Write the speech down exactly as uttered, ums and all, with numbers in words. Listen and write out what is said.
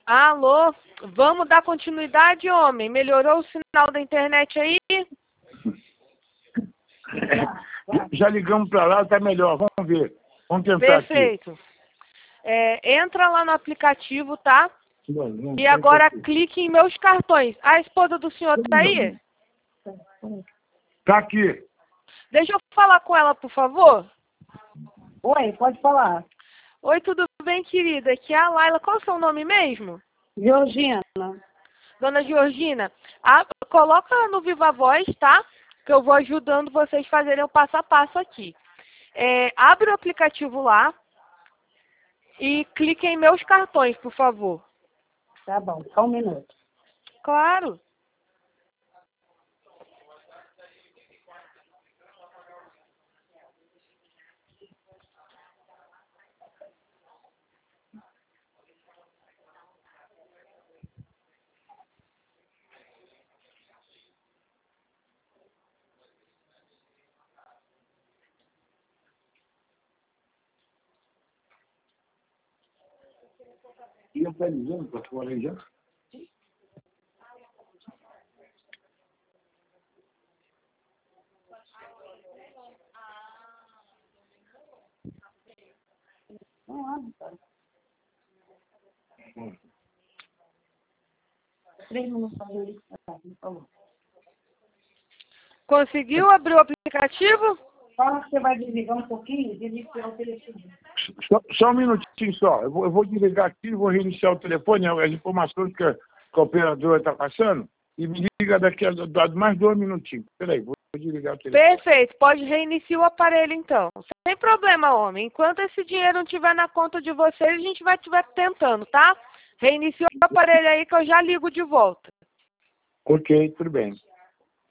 Alô? Vamos dar continuidade, homem? Melhorou o sinal da internet aí? Já ligamos para lá, tá melhor. Vamos ver. Vamos tentar. Perfeito. Aqui. É, entra lá no aplicativo, tá? Não, não, e agora aqui. clique em meus cartões. A esposa do senhor tá aí? Tá aqui. Deixa eu falar com ela, por favor. Oi, pode falar. Oi, tudo bem, querida? Aqui é a Laila. Qual é o seu nome mesmo? Georgina. Dona Georgina, a, coloca no Viva Voz, tá? Que eu vou ajudando vocês a fazerem o passo a passo aqui. É, abre o aplicativo lá e clique em meus cartões, por favor. Tá bom, só um minuto. Claro. E eu estou dizendo para fora aí já? Não abre, cara. Três minutos para ver isso, por favor. Conseguiu abrir o aplicativo? Fala que você vai desligar um pouquinho e desligar o telefone. Só, só um minutinho só. Eu vou, eu vou desligar aqui e vou reiniciar o telefone, as informações que a, que a operadora está passando, e me liga daqui a, a mais dois minutinhos. Peraí, vou desligar o telefone. Perfeito, pode reiniciar o aparelho então. Sem problema, homem. Enquanto esse dinheiro não estiver na conta de vocês, a gente vai estiver tentando, tá? Reinicia o aparelho aí que eu já ligo de volta. Ok, tudo bem.